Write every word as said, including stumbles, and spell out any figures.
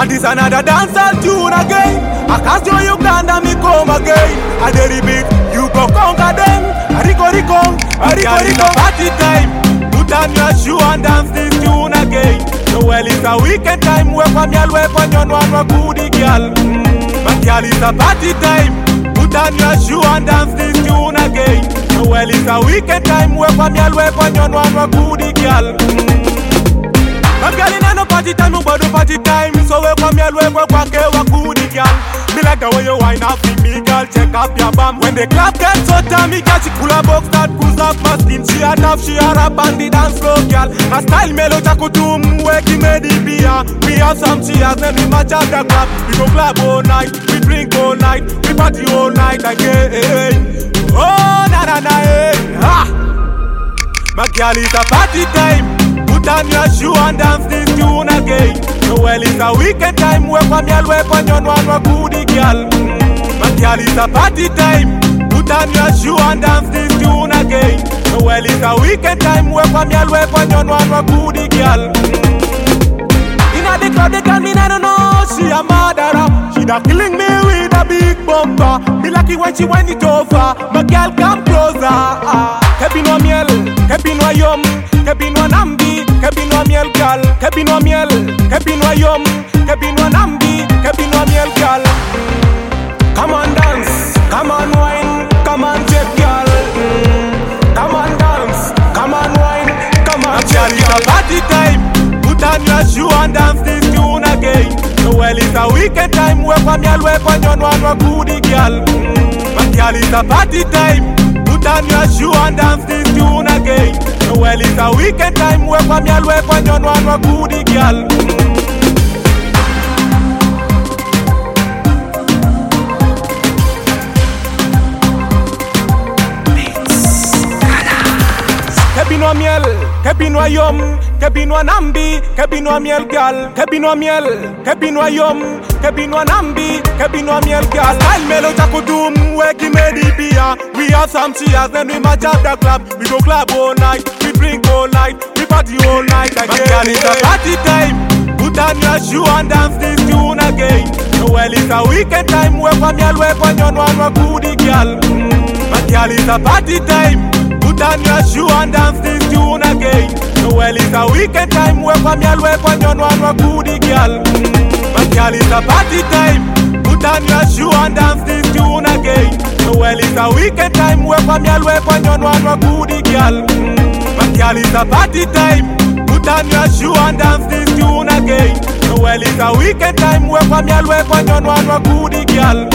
And this another dancehall tune again. I cast you Uganda, me come again. I did the beat, you go conquer them. I rico rico, I rico rico. Party time, put on your shoe and dance this tune again. So well it's a weekend time, we from your weapon, you know I'm a goodie girl. But girl it's a party time, put on your shoe and dance this tune again. So well it's a weekend time, we from your weapon, you know I'm a goodie girl. My girl in no party time, but no party time. So we come here, we work, work, work, goodie girl. Me like the way you wine up with me, girl. Check up your bum. When the club gets so time, me girl, she pull a box, start cruise up my skin. She a tough, she a rap and the dance floor, girl. A style melo chakutum, weki medi beer. We have some cheers, then we match up the club. We go club all night, we drink all night, we party all night again. Oh na na na, eh, ha. My girl, it's a party time. Put on your shoe and dance this tune again. So well it's a weekend time, we from your weapon, you know I'm a goodie girl. My girl it's a party time. Put on your shoe and dance this tune again. So well it's a weekend time, we from your weapon, you know I'm a goodie girl. Inna the club they call me, I don't know, she a murderer. She da killing me with a big bumper. Me lucky when she wind it over. My girl come closer. Ah. Kebinwa miel, kebinwa yum, kebinwa nambi, kebinwa miel gal, kebinwa miel, kebinwa yum, kebinwa nambi, kebinwa miel gal. Come on dance, come on wine, come on jet gal. Mm. Come on dance, come on wine, come on jet gal. It's a party time, put on your shoe and dance this tune again. So well it's a weekend time, we from your weapon, you know I'm a goodie gal. But girl it's a party time. Put on your shoe and dance this tune again. So well it's a weekend time, we from your weapon, you know I'm a goodie girl. Kebinwa miel, kebinwa yum, kebinwa nambi, kebinwa miel gal, kebinwa miel, kebinwa yum, kebinwa nambi, kebinwa miel gal. Style melo chakudum, weki medi beer. We have some cheers, then we match up the club. We go club all night, we drink all night, we party all night again. My girl, it's a party time. Put on your shoe and dance this tune again. So well it's a weekend time, we from your weapon, you know I'm a goodie girl. My girl, it's a party time. Put on your shoe and dance this tune again. So well it's a weekend time, we from your weapon, you know I'm a goodie girl. My girl, it's a party time. Put on your shoe and dance this tune again. So well it's a weekend time, we from your weapon, you know I'm a goodie girl. My girl, it's a party time. Put on your shoe and dance this tune again. So well it's a weekend time, we from your weapon, you know I'm a goodie girl.